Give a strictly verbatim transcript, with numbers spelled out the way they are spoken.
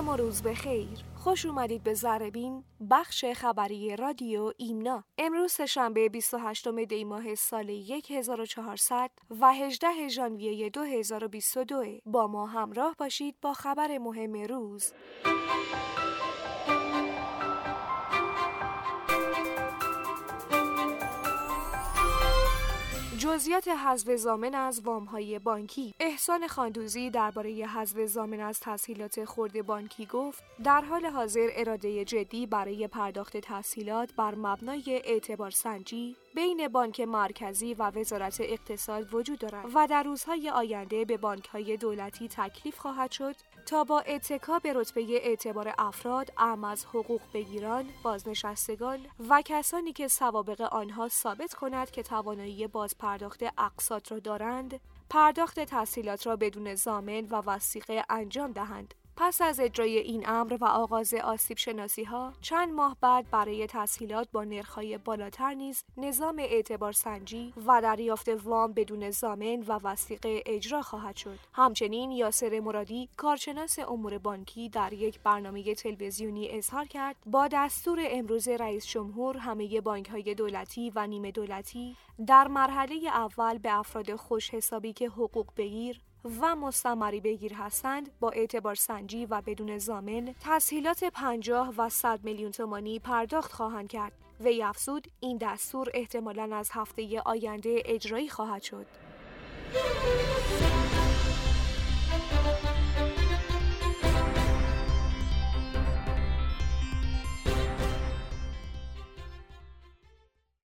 شب و روز بخیر. خوش اومدید به ذره‌بین، بخش خبری رادیو ایمنا. امروز سه‌شنبه بیست و هشتم دی ماه سال هزار و چهارصد و هجدهم ژانویه دو هزار و بیست و دو. با ما همراه باشید با خبر مهم روز. جزئیات حذف ضامن از وام‌های بانکی. احسان خاندوزی درباره حذف ضامن از تسهیلات خرد بانکی گفت: در حال حاضر اراده جدی برای پرداخت تسهیلات بر مبنای اعتبارسنجی بین بانک مرکزی و وزارت اقتصاد وجود دارد و در روزهای آینده به بانک‌های دولتی تکلیف خواهد شد تا با اتکا به رتبه اعتبار افراد اعم از حقوق بگیران، بازنشستگان و کسانی که سوابق آنها ثابت کند که توانایی بازپرداخت اقساط را دارند، پرداخت تسهیلات را بدون ضامن و وثیقه انجام دهند. پس از اجرای این امر و آغاز آسیب شناسی ها، چند ماه بعد برای تسهیلات با نرخ‌های بالاتر نیز نظام اعتبار سنجی و دریافت وام بدون ضامن و وثیقه اجرا خواهد شد. همچنین یاسر مرادی، کارشناس امور بانکی، در یک برنامه تلویزیونی اظهار کرد با دستور امروز رئیس جمهور همه بانک‌های دولتی و نیمه دولتی در مرحله اول به افراد خوش حسابی که حقوق بگیر و مستمری بگیر هستند با اعتبار سنجی و بدون ضامن تسهیلات پنجاه و صد میلیون تومانی پرداخت خواهند کرد. وی افزود این دستور احتمالاً از هفته آینده اجرایی خواهد شد.